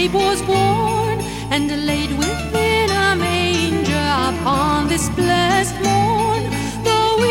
babe was born and laid within a manger upon this blessed morn.